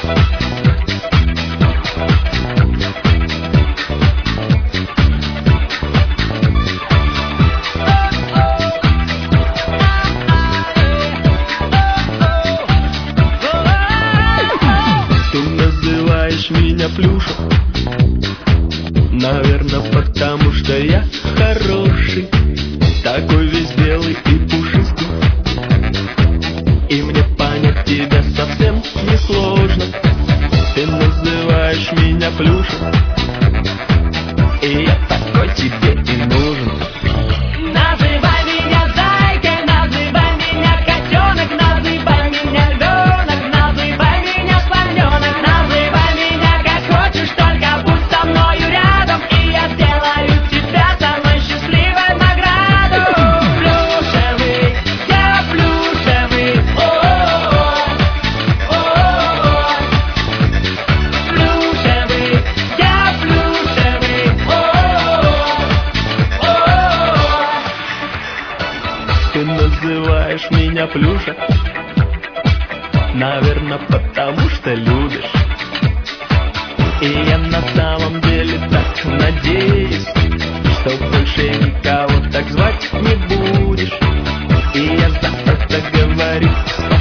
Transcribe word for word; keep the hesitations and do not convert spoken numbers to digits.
Меня плюшем, наверное, потому что я хороший, такой весь белый и пушистый, и мне понять тебя совсем не сложно. Ты называешь меня плюшем, и я такой тебе и нужен. Называй меня зайкой, называй меня котенок, называй меня львенок, называй меня слоненок, называй меня как хочешь, только будь со мною рядом, и я сделаю тебя самой счастливой наградой. Плюшевый, я плюшевый, о-о-о, о-о-о. Плюшевый, я плюшевый, о-о-о, о-о-о. Ты называешь меня плюша, наверное, потому что любишь. И я на самом деле так надеюсь, что больше никого так звать не будешь. И я за это говорю спасибо.